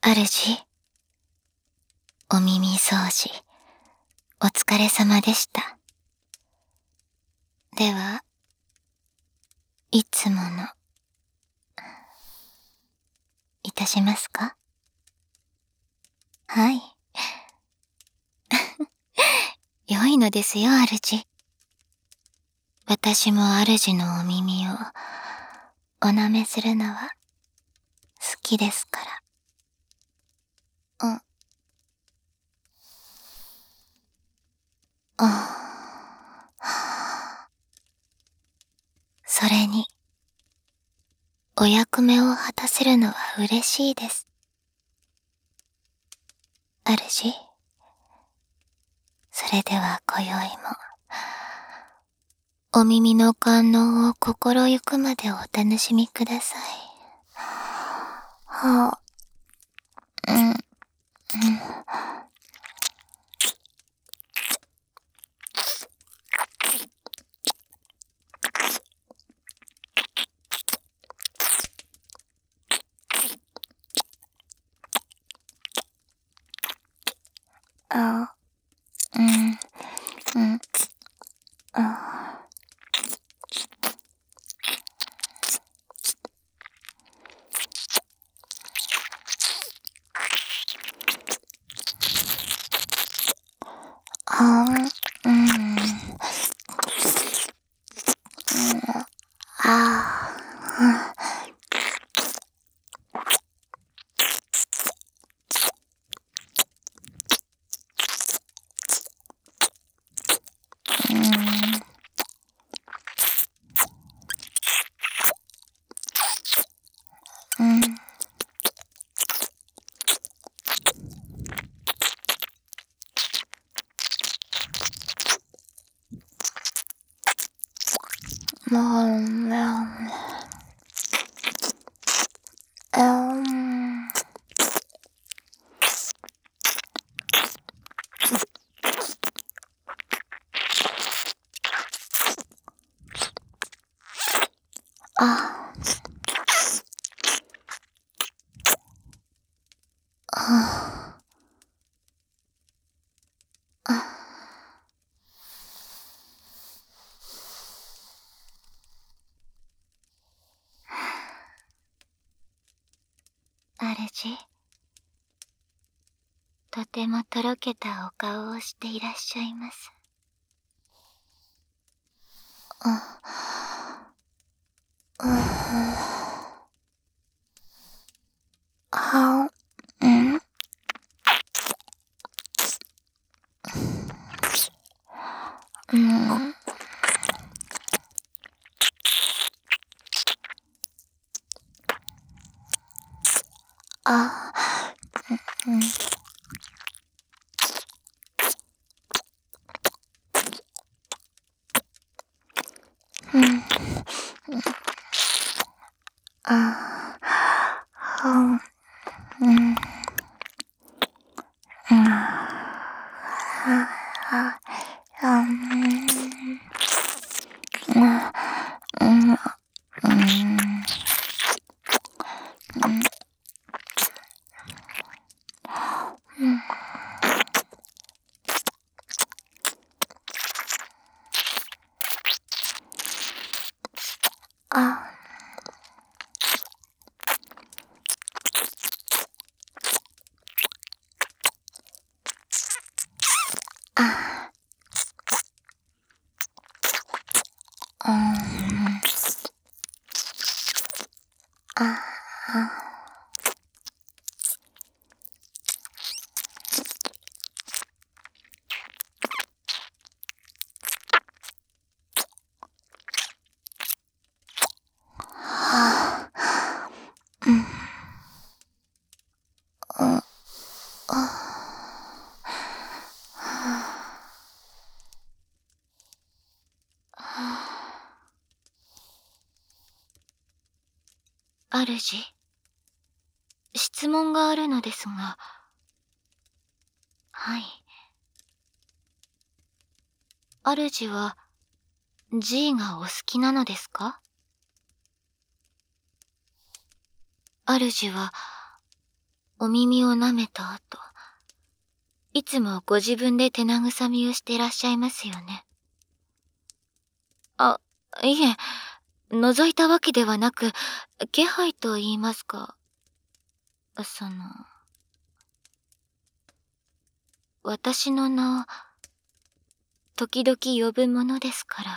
主、お耳掃除、お疲れ様でした。では、いつもの、いたしますか？はい。良いのですよ、主。私も主のお耳を、お舐めするのは、好きですから。それに、お役目を果たせるのは嬉しいです。主、それでは今宵も、お耳の感能を心ゆくまでお楽しみください。主、とてもとろけたお顔をしていらっしゃいます。主、質問があるのですが。はい。主は G がお好きなのですか？主はお耳を舐めた後、いつもご自分で手慰みをしていらっしゃいますよね。あ、いえ、覗いたわけではなく、気配と言いますか、私の名を、時々呼ぶものですから。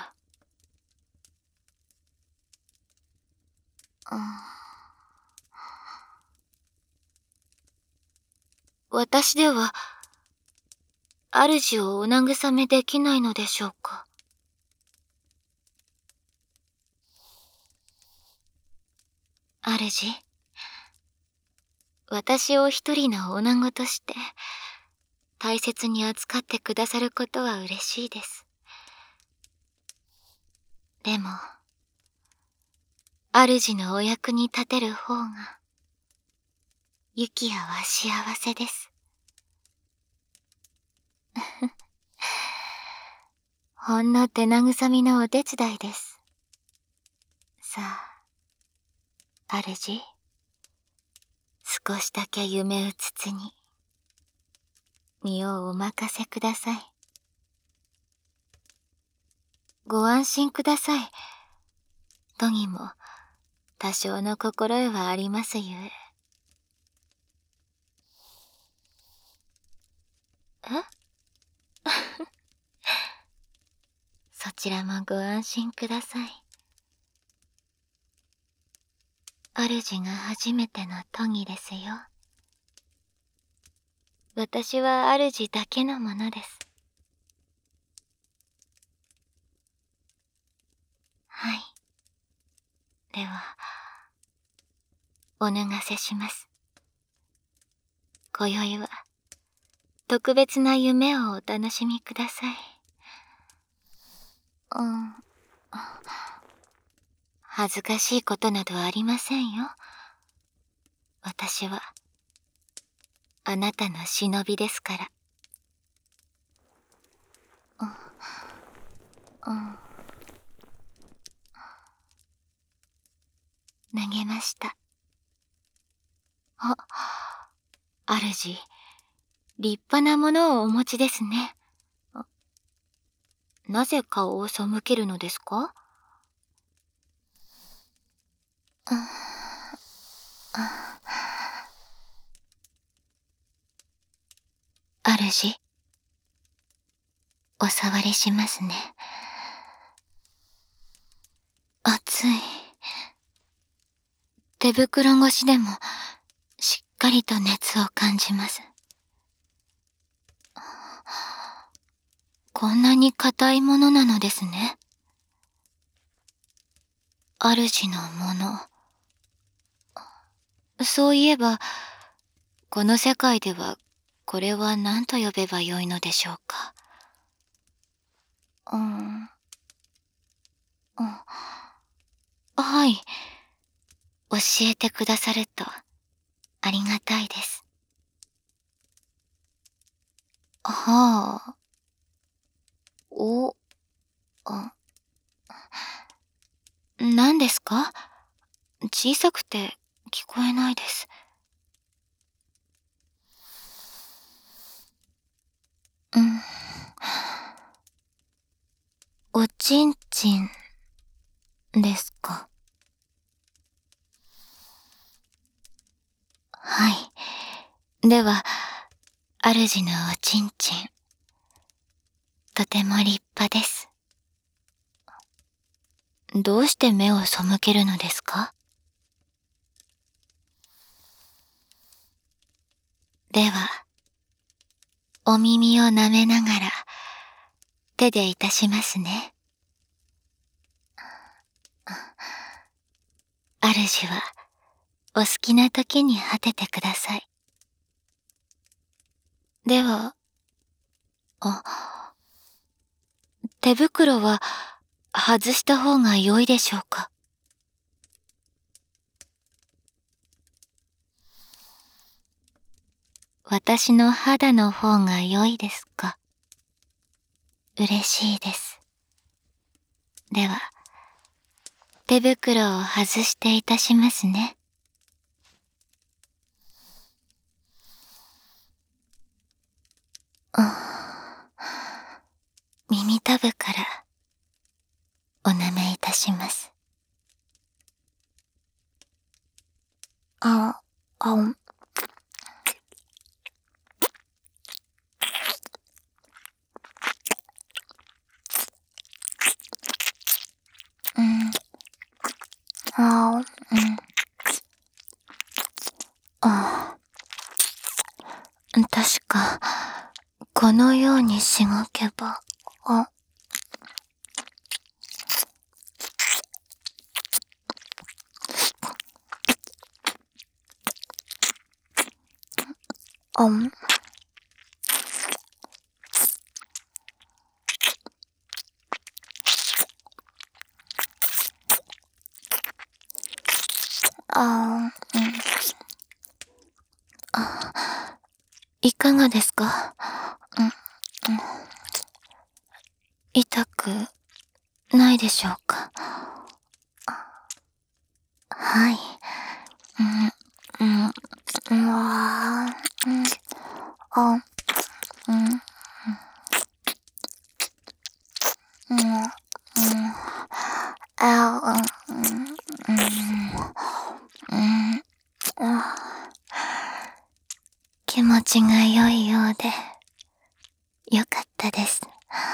私では、主をお慰めできないのでしょうか。主、私を一人の女子として、大切に扱ってくださることは嬉しいです。でも、主のお役に立てる方が、ユキヤは幸せです。ほんの手慰みのお手伝いです。さあ、主、少しだけ夢うつつに、身をお任せください。ご安心ください。とにも、多少の心得はありますゆえ。そちらもご安心ください。主が初めての都議ですよ。私は主だけのものです。はい。では、お脱がせします。今宵は、特別な夢をお楽しみください。恥ずかしいことなどありませんよ。私は、あなたの忍びですから。脱げました。主、立派なものをお持ちですね。なぜ顔を背けるのですか？主、お触りしますね。熱い。手袋越しでも、しっかりと熱を感じます。こんなに硬いものなのですね。主のもの。そういえば、この世界では、これは何と呼べばよいのでしょうか。はい。教えてくださると、ありがたいです。はあ。何ですか？小さくて聞こえないです。おちんちんですか？はい。では、主のおちんちん、とても立派です。どうして目を背けるのですか？では、お耳を舐めながら、手でいたしますね。主は、お好きな時に果ててください。では、手袋は外した方が良いでしょうか？私の肌の方が良いですか？嬉しいです。では、手袋を外していたしますね。 部からお舐めいたします。確か、このようにしごけば、いかがですか？痛くないでしょうか？はい。気持ちが良いようで、よかったです。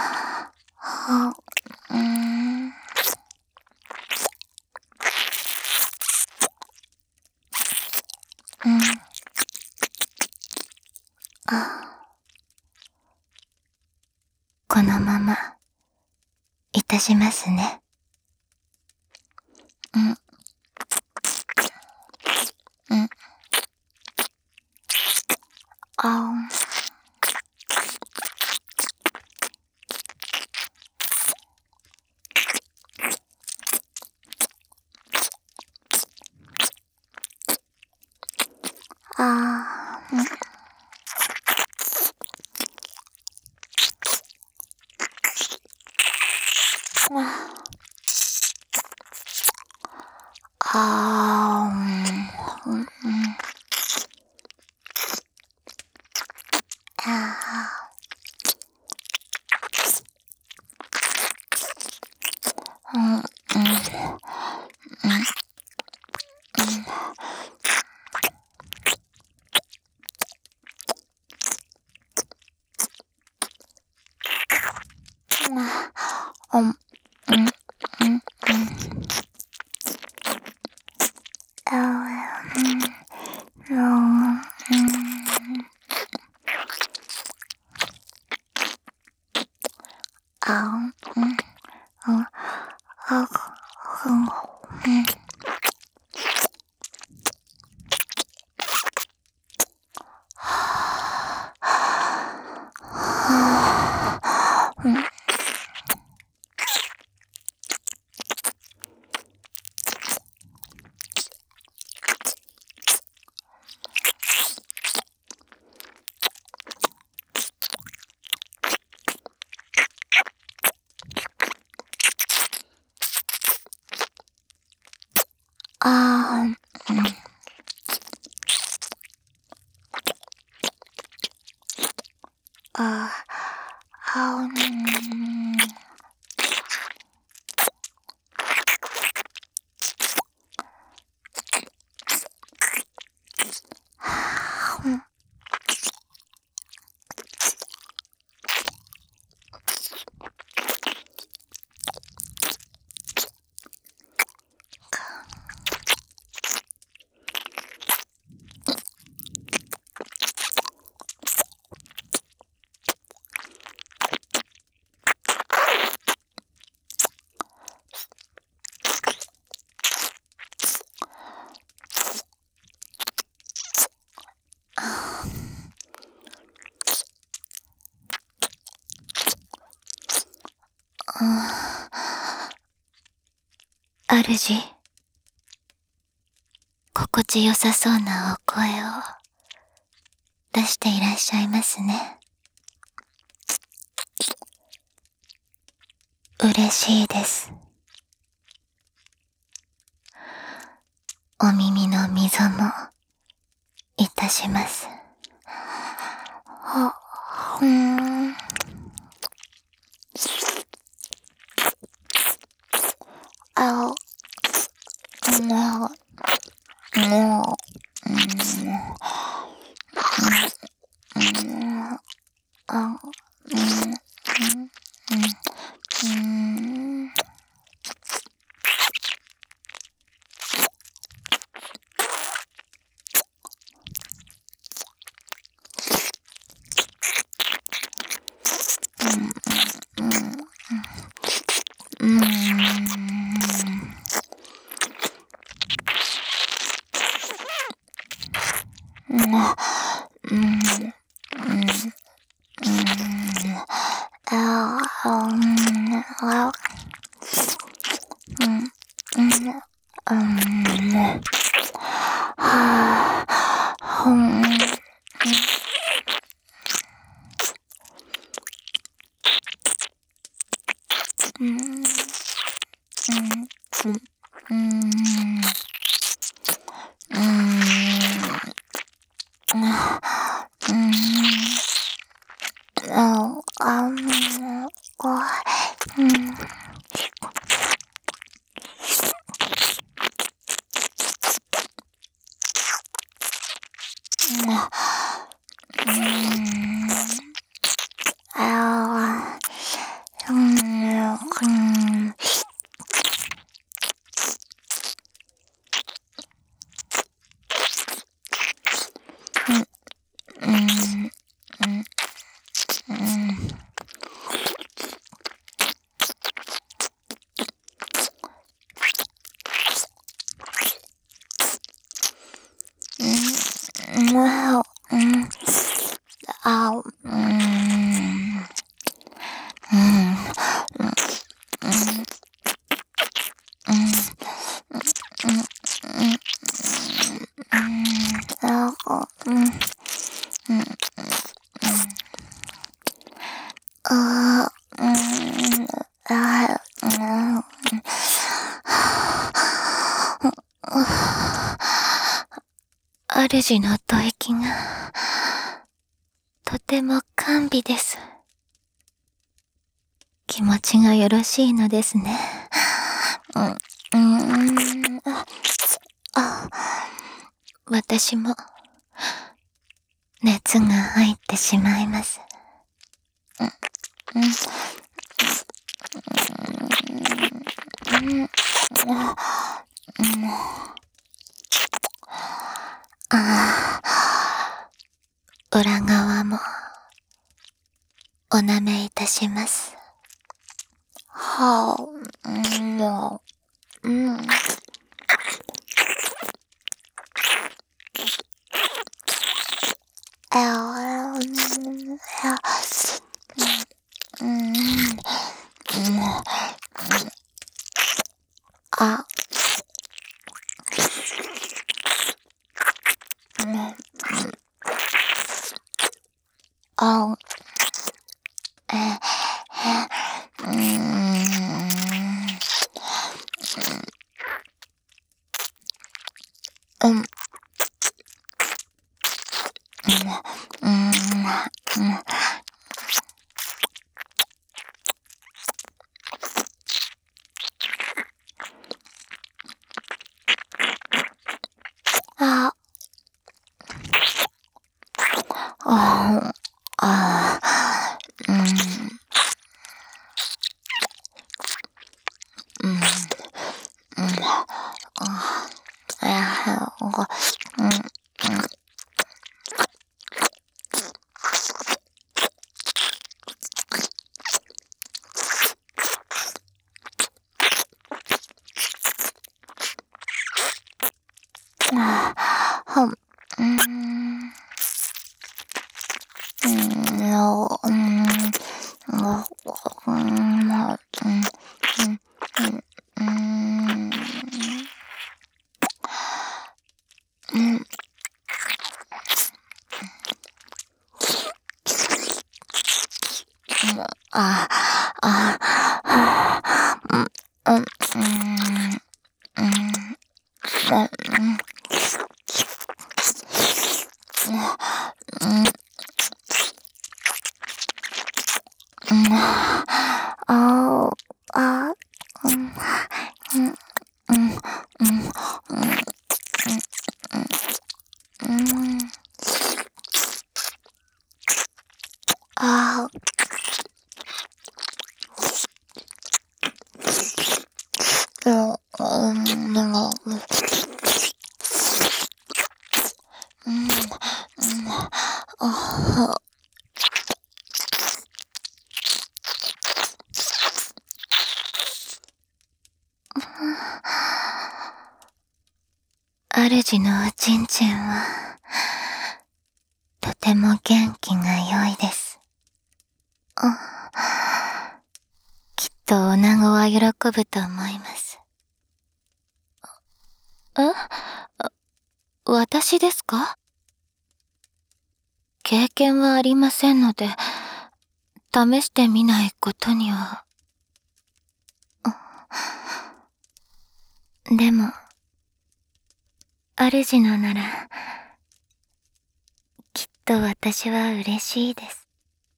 このまま、いたしますね。主、心地よさそうなお声を出していらっしゃいますね。嬉しいです。お耳の溝もいたします。 主の吐息がとても甘美です。気持ちがよろしいのですね。私も熱が入ってしまいます。裏側もお舐めいたします。 主のおちんちんは、とても元気が良いです。きっと女子は喜ぶと思います。私ですか？経験はありませんので、試してみないことには。でも、主のなら、きっと私は嬉しいです。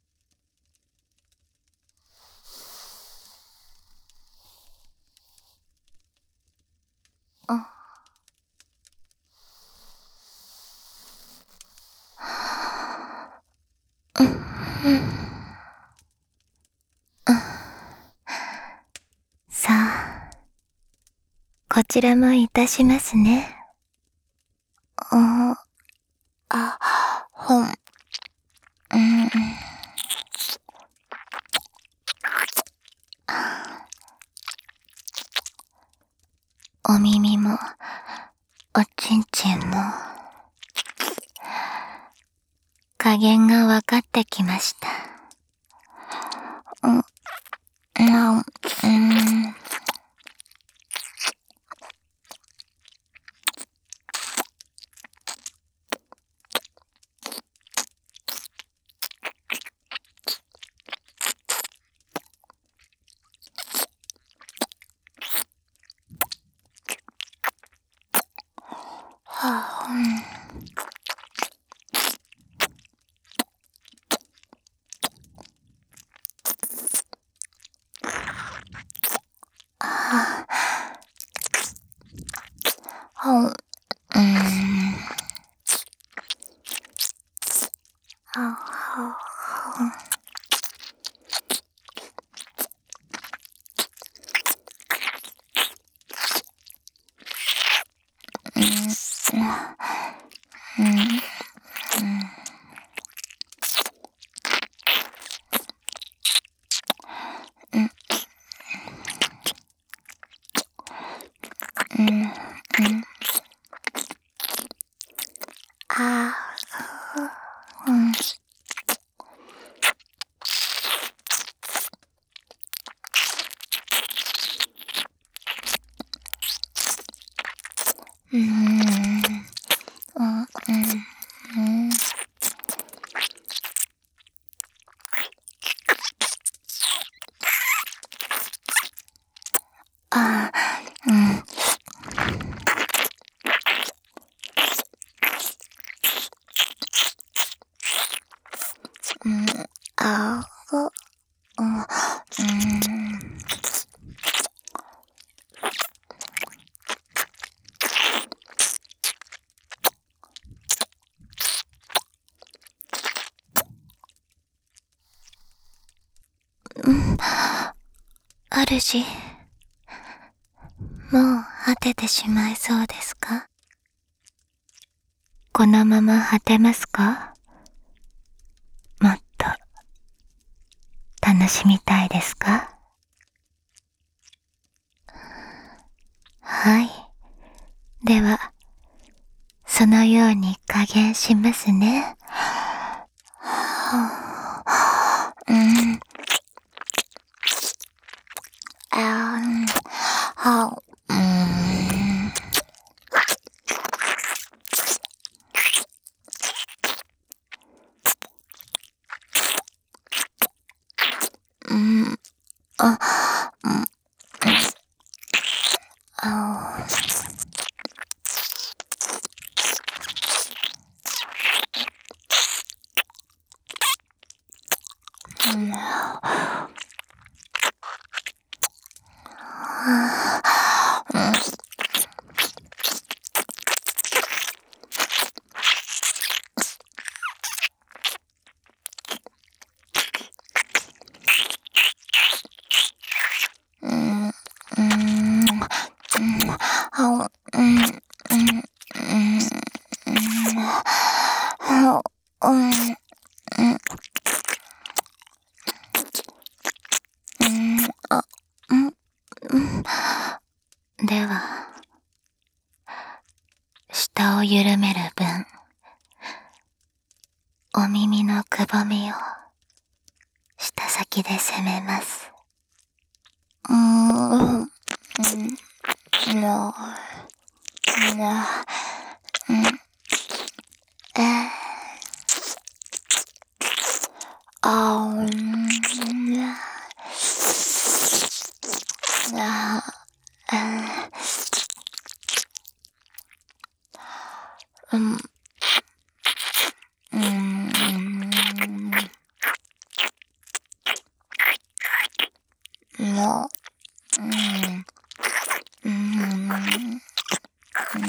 さあ、こちらもいたしますね。お耳も、おちんちんも、加減が分かってきました。主、もう果ててしまいそうですか？このまま果てますか？もっと楽しみたいですか？はい。では、そのように加減しますね。 うん、うん、うん、あ、うん、うん。では、舌を緩める分、お耳のくぼみを舌先で攻めます。うん、うん、の、の、うん、あ、うん、あ、うん、うん、の、うん、うん、うん、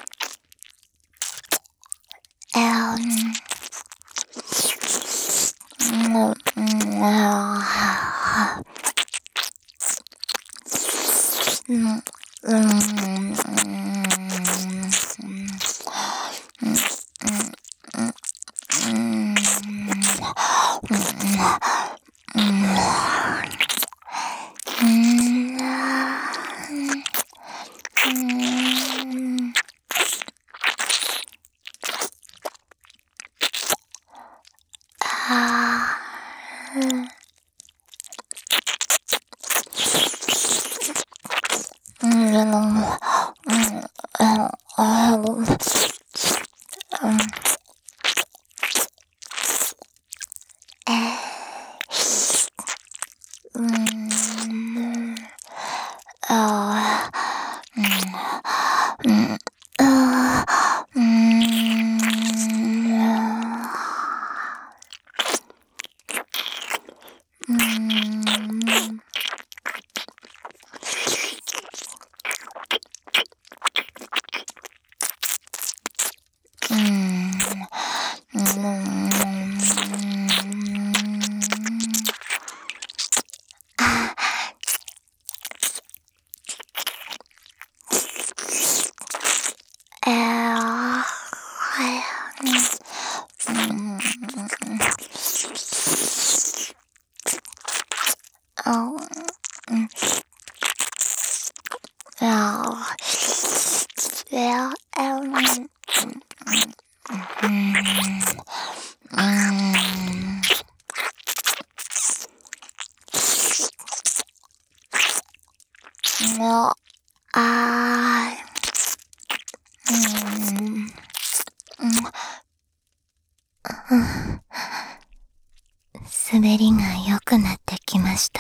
滑りが良くなってきました。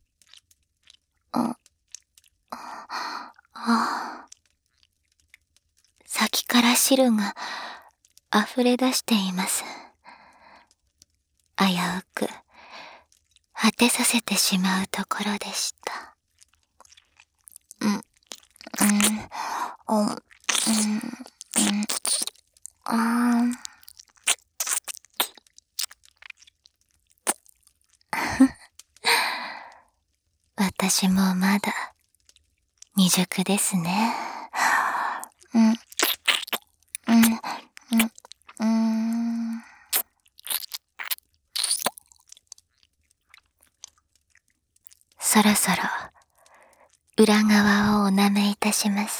先から汁が溢れ出しています。危うく果てさせてしまうところでした。私もまだ未熟ですね。そろそろ裏側をお舐めいたします。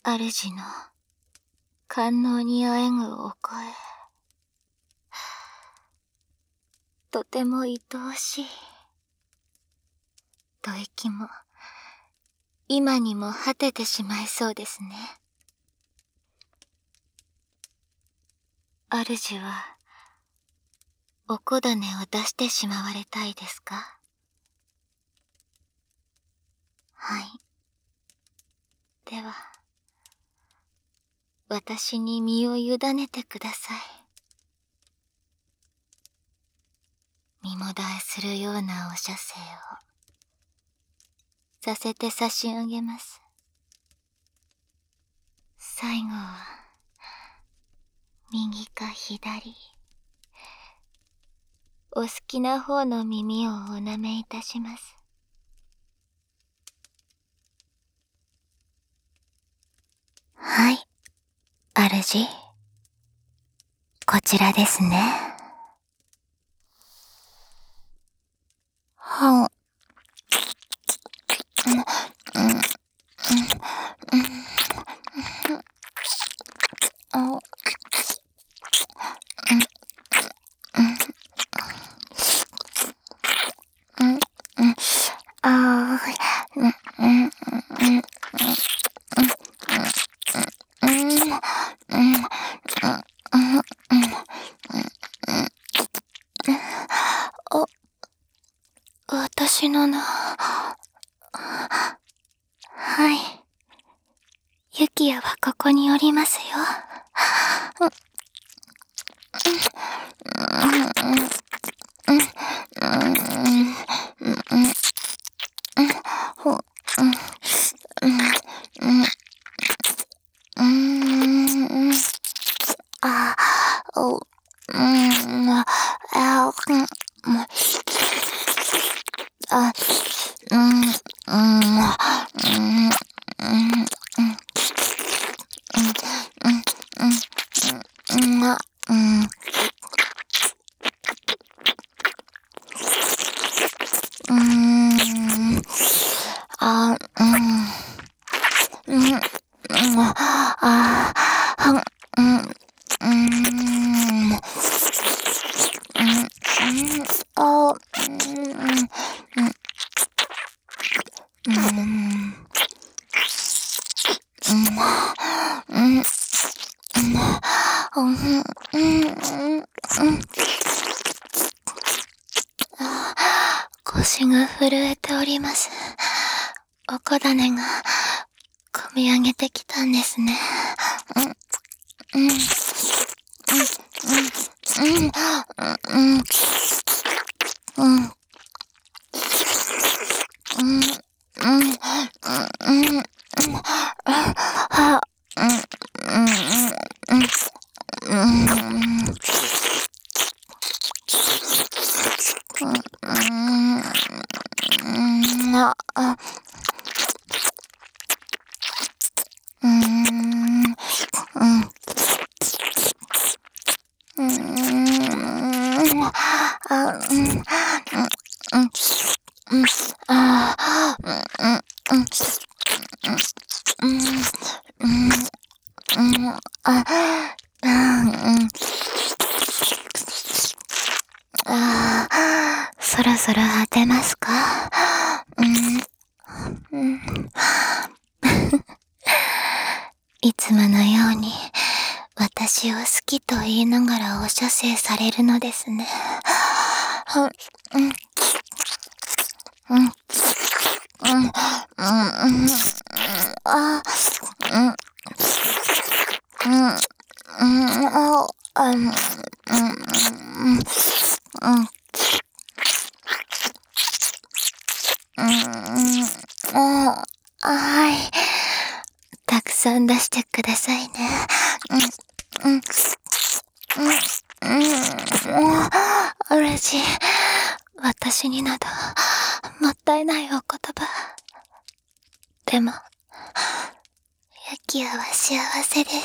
主の官能にあえぐお声、とても愛おしい。吐息も今にも果ててしまいそうですね。主はお小種を出してしまわれたいですか？はい。では、私に身を委ねてください。身もだえするようなお射精をさせて差し上げます。最後は右か左、お好きな方の耳をお舐めいたします。はい、主。こちらですね。はん。私の名。はい。ユキヤはここにおりますよ。腰が震えております。お小種がこみ上げてきたんですね。そろそろ果てますか？いつものように私を好きと言いながらお射精されるのですね。はい。たくさん出してくださいね。主、私になどもったいないお言葉。でも、ユキヤは幸せです。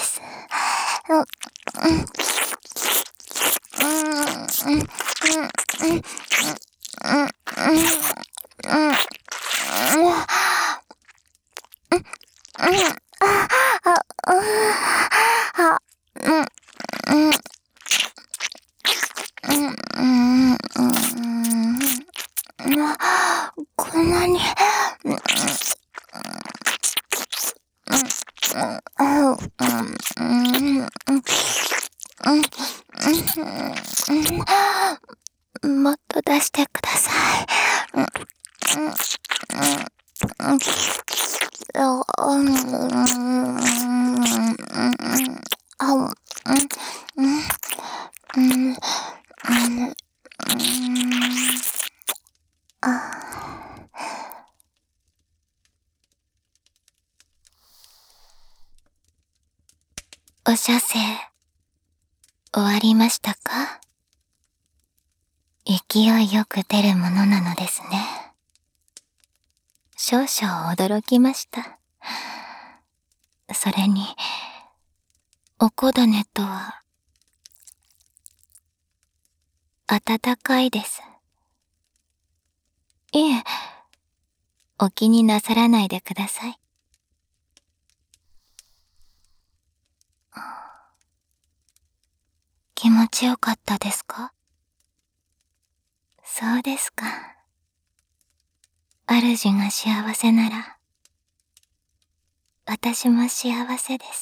もっと出してください。お射精、終わりましたか？勢いよく出るものなのですね。少々驚きました。それに、おこだねとは、暖かいです。いえ、お気になさらないでください。気持ちよかったですか？そうですか。主が幸せなら、私も幸せです。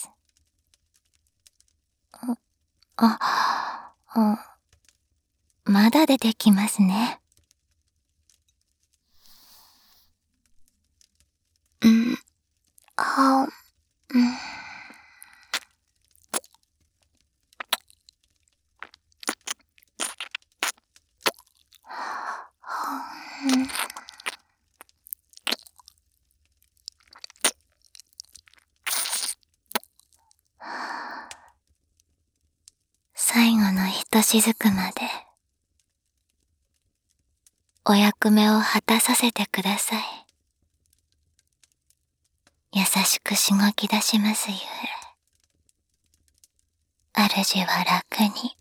まだ出てきますね。最後のひとしずくまで、お役目を果たさせてください。優しくしごき出しますゆえ、主は楽に。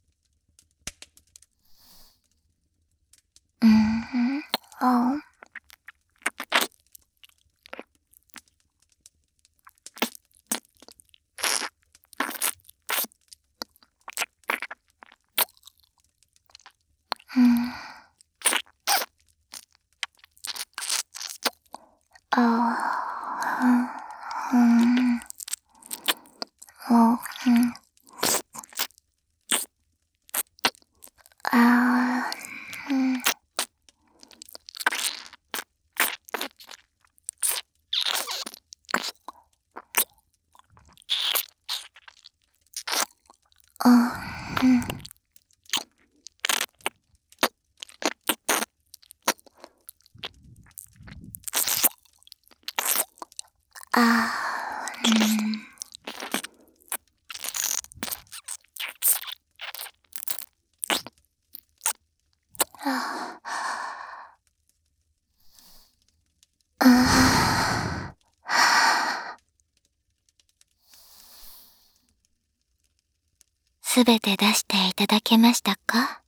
すべて出していただけましたか？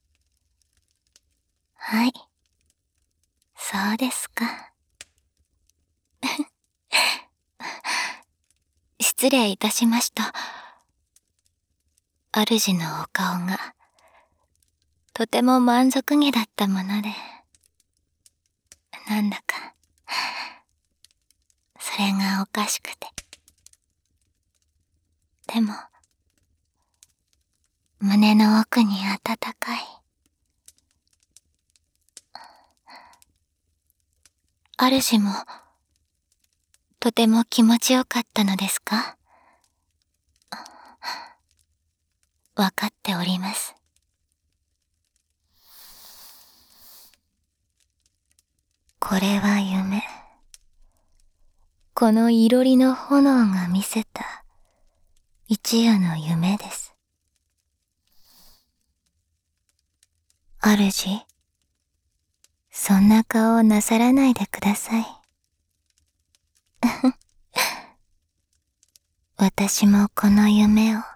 はい。そうですか。失礼いたしました。主のお顔が、とても満足げだったもので、なんだか、それがおかしくて。でも、胸の奥に温かい。主も、とても気持ちよかったのですか？わかっております。これは夢。このいろりの炎が見せた一夜の夢です。主、そんな顔をなさらないでください。私もこの夢を